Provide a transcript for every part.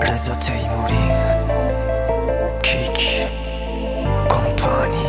رضا تیموری، کیک کمپانی.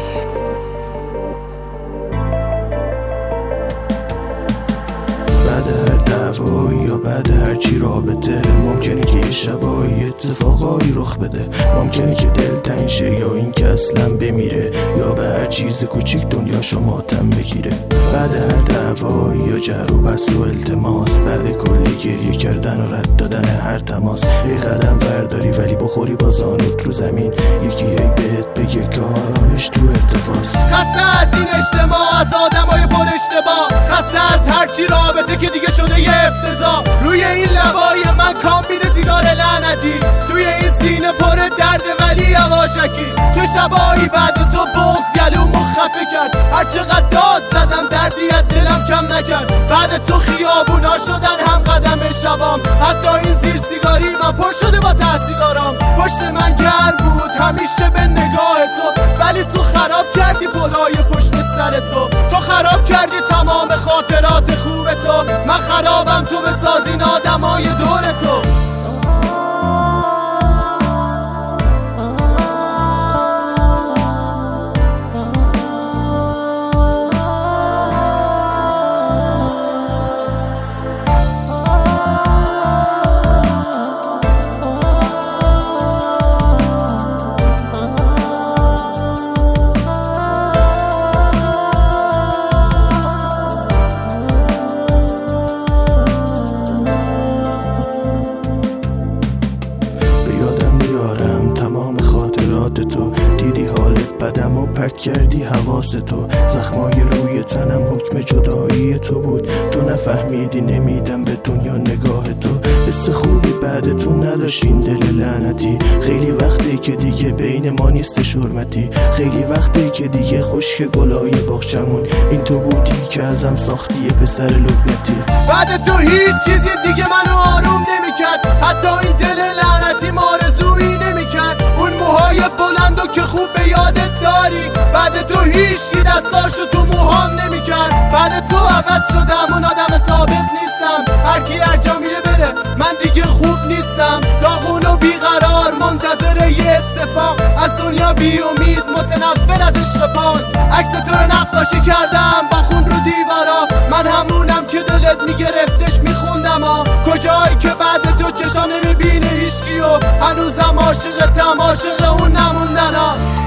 بعد هر دعوایی یا بعد هر چی رابطه ممکنه که یه شبایی اتفاقایی رخ بده. ممکنه که دل تنگ شه یا این که اصلا بمیره، یا به هر چیز کوچیک دنیا شما تم بگیره. بعد هر دعوایی یا جر و بحث و التماس، بعد کلی گریه کردن و رد دادن هر تماس، یه قدم برداری ولی بخوری با زانوت رو زمین، یکی بهت بگه که آرامش تو ارتفاعست. خسته از این اجتماع، از آدمای پر اشتباه، خسته از هرچی رابطه که دیگه شده یه افتضاح. روی این لبای من کام میده سیگار لعنتی، توی این سینه پر درد ولی یواشکی. چه شبایی بعد تو بغض گلومو خفه کرد، هر چقدر داد زدم دردی از دلم کم نکرد. بعد تو خیابونا شدن هم قدم شبام، حتی این زیر سیگاری من پر شده با تحصیلارام. پشت من گرم بود همیشه به نگاه تو، ولی تو خراب کردی بالای پشت سر تو خراب کردی تمام خاطرات خوب تو. من خرابم تو بساز این آدمای دور تو. تو دیدی حالت بدم و پرت کردی حواس تو، زخمای روی تنم حکم جدایی تو بود. تو نفهمیدی نمیدم به دنیا نگاه تو، حس خوبی بعد تو نداشت این دل لعنتی. خیلی وقتی که دیگه بین ما نیست حرمتی، خیلی وقتی که دیگه خشک گلای باغچمون این تو بودی که ازم ساختی یه پسر لکنتی. بعد تو هیچ چیزی دیگه منو آروم نمیکرد، حتی این دل لعنتی آرزویی نمیکرد. اون موهای بلندو که خوب به یادت داری، بعد تو هیچکی دستاشو تو موهام نمیکرد. بعد تو عوض شدم، اون آدم ثابت نیستم، هر کی هر جا میره بره، من دیگه خوب نیستم. داغون و بیقرار منتظر یه اتفاق، از دنیا بی امید متنفر از عشق پاک. عکس تو رو نقاشی کردم با خون رو دیوارا، من همونم که دلت میگرفتش میخوندم کجایی که بعد تو چشا نمیبینه هیچکی و هنوزم عاشقتم، عاشق اون نموندن